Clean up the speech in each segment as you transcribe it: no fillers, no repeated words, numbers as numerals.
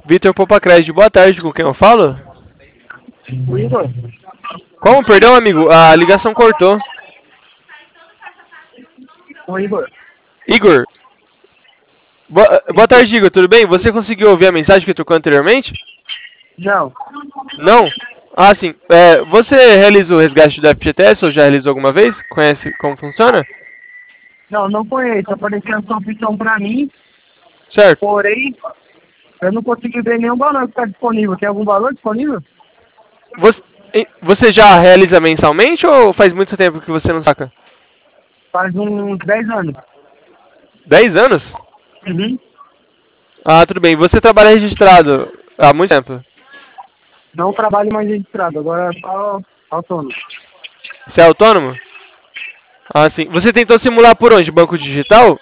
Vitor Popacred, boa tarde, com quem eu falo? O Igor? Como? Perdão, amigo, a ligação cortou. O Igor? Igor. Boa tarde, Igor, tudo bem? Você conseguiu ouvir a mensagem que eu trocou anteriormente? Não. Não? Ah, sim. Você realizou o resgate do FGTS ou já realizou alguma vez? Conhece como funciona? Não, não conheço. Apareceu essa opção pra mim, Certo. porém, eu não consegui ver nenhum valor que está disponível. Tem algum valor disponível? Você já realiza mensalmente ou faz muito tempo que você não saca? Faz uns 10 anos. 10 anos? Uhum. Ah, tudo bem. Você trabalha registrado há muito tempo? Não trabalho mais registrado, agora é só autônomo. Você é autônomo? Ah, sim. Você tentou simular por onde? Banco digital?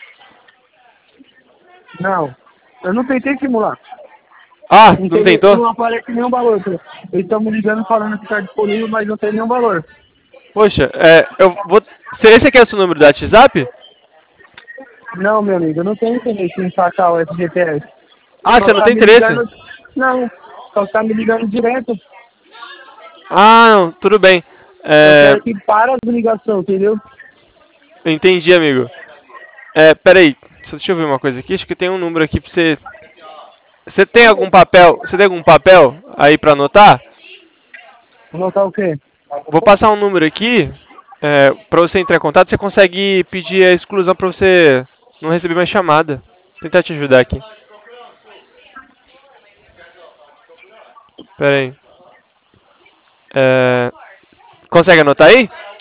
Não, eu não tentei simular. Ah, Não, não tem, tentou? não aparece nenhum valor. Eles estão me ligando falando que está disponível, mas não tem nenhum valor. Poxa, eu vou. Se esse aqui é o seu número do WhatsApp? Não, meu amigo, eu não tenho interesse em sacar o FGTS. Ah, Só você não tá tem me interesse? ligando. Não, só tá me ligando direto. Ah, não, tudo bem. Eu quero que para as ligações, entendeu? Entendi, amigo. Peraí, só deixa eu ver uma coisa aqui. Acho que tem um número aqui pra você. Você tem algum papel? Você tem algum papel aí pra anotar? Vou notar o quê? Vou passar um número aqui. Pra você entrar em contato, você consegue pedir a exclusão pra você não receber mais chamada. Vou tentar te ajudar aqui. Pera aí. Consegue anotar aí?